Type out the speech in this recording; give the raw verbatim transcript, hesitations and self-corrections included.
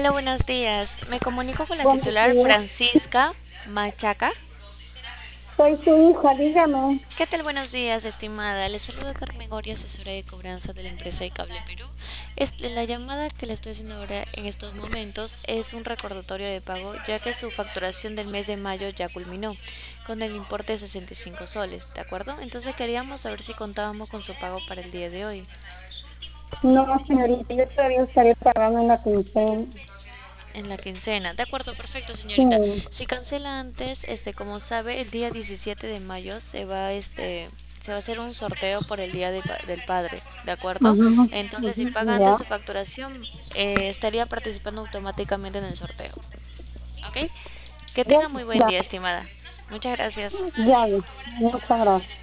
Hola, buenos días. Me comunico con la Buenos titular días. Francisca Machaca. Soy su hija, dígame. ¿Qué tal? Buenos días, estimada. Le saluda Carmen Goria, asesora de cobranza de la empresa de Cable Perú. Este, la llamada que le estoy haciendo ahora en estos momentos es un recordatorio de pago, ya que su facturación del mes de mayo ya culminó con el importe de sesenta y cinco soles, ¿de acuerdo? Entonces queríamos saber si contábamos con su pago para el día de hoy. No, señorita, yo todavía estaré pagando en la quincena. En la quincena. De acuerdo, perfecto, Sí, señorita. Si cancela antes, este, como sabe, el día diecisiete de mayo se va, este, se va a hacer un sorteo por el Día de pa- del Padre, ¿de acuerdo? ajá, Entonces, si ujú, paga antes ya, su facturación, eh, estaría participando automáticamente en el sorteo. ¿Ok? Que ya, tenga muy buen ya, día, estimada. Muchas gracias. ya, muchas gracias.